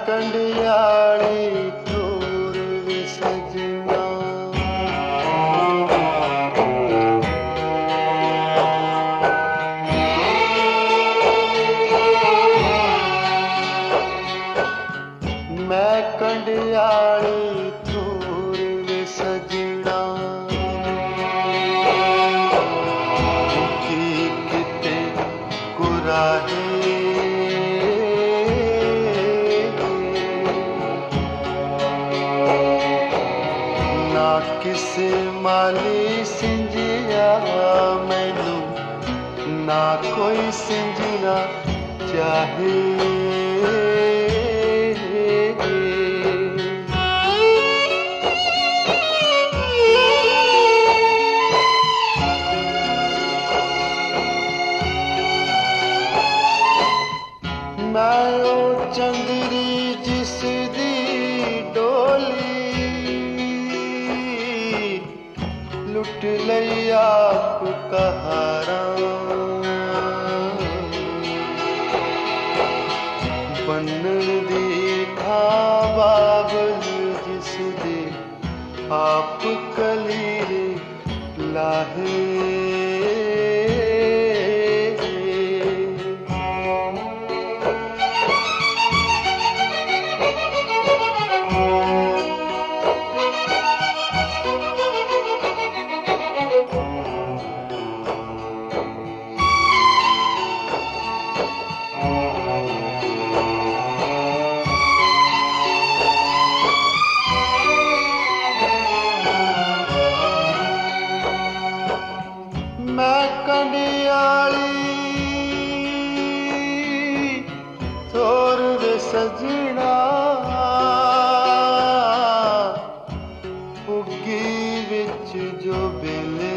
कंडियाली ठोर वे सजना, मैं कंडियाली ठोर वे सजना, की किते कुराहे किसे माली सिंजिया मैनू, ना कोई सिंजना चाहे। मैं ओ चंदरी जिस दी डोली लुट लिया कहारा, बनन दी थां बाबल जिस दे आप कलीरे लाहे। मैं कंडियाली ठोर वे सजना, उगी विच जो बेले,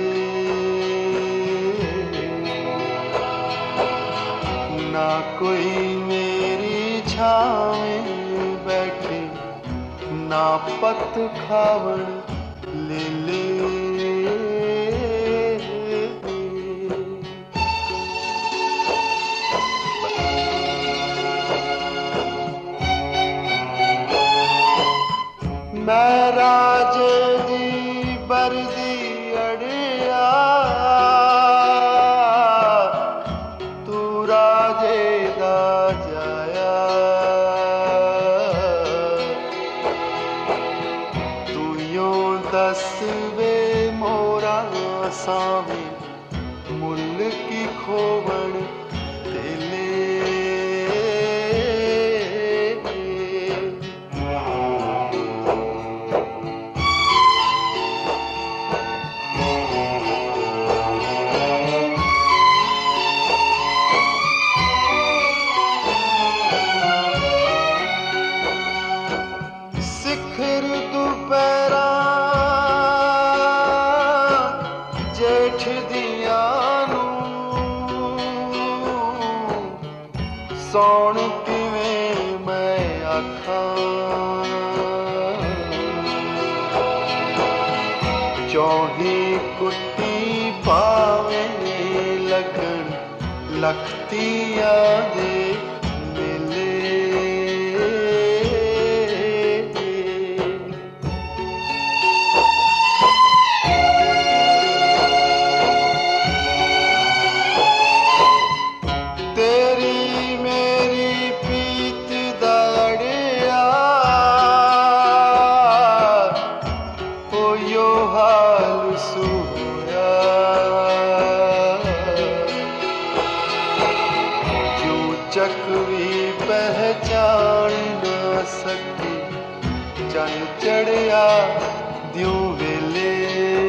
ना कोई मेरी छावें बैठे, ना पत खावण ले ले। मैं राजे दी बरदी अड़िया, तू राजे दा जाया, तू यों दस वे मोरा सावे मुल की खोवण तेले। सिखर दुपहरा जेठ दिया नू, सौण किवें मैं आखां, चौही कुट्टी पावें लगन लखतिया दे मेले। तेरी मेरी प्रीत दड़िया, ओ यो हाल सोया, जो चकवी पहचान न सकी, चन चढ़िया द्यों वेले।